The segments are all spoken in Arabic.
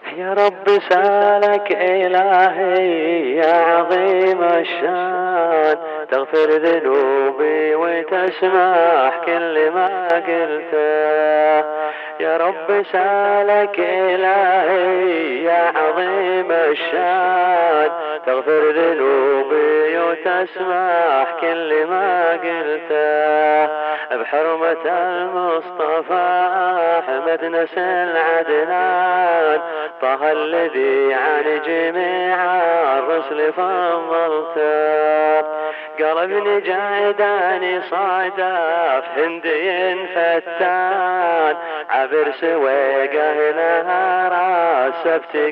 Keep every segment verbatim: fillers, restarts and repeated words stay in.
يا رب سالك إلهي يا عظيم الشان، تغفر ذنوبي وتسمح كل ما قلته. يا رب سالك إلهي يا عظيم الشان، تغفر ذنوبي وتسمح كل ما قلته. بحرمة المصطفى أحمد نسل عدنان، طه الذي عن جميع الرسل فضلته. قلبني جعداني صادف هندي فتان، عبر سويقه نهار السبت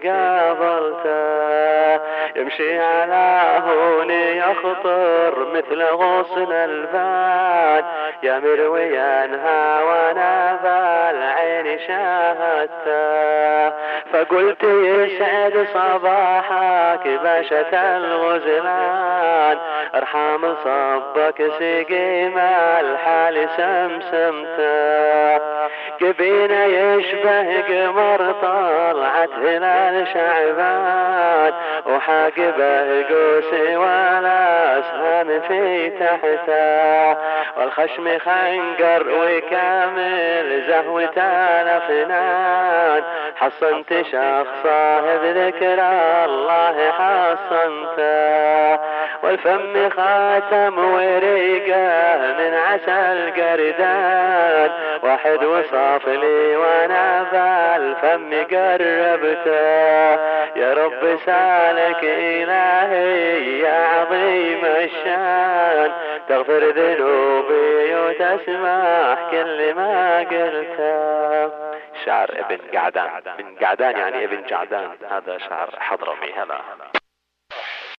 قابلته. يمشي على هوني يخطر مثل غصن الفان، يا مرويا وانا بالعين شاهدته. فقلت يسعد صباحك باشا الغزلان، ارحم صبك سقيم الحال سمسمته. جبينه يشبه قمر طلعت هلال شعبان، وحاقبه قوسي ولا اسهم في تحته. والخشم خنقر وكامل زهوة الافنان، حصنت شخصه بذكر الله حصنته. والفم خاتم وريقه من عسل قردان، واحد وصاف لي وانا بالفم قربته. يا رب سالك إلهي يا عظيم الشان، تغفر ذنوبي وتسمح كل ما قلته. شعر ابن قعدان، من قعدان يعني ابن جعدان، هذا شعر حضرمي. هلا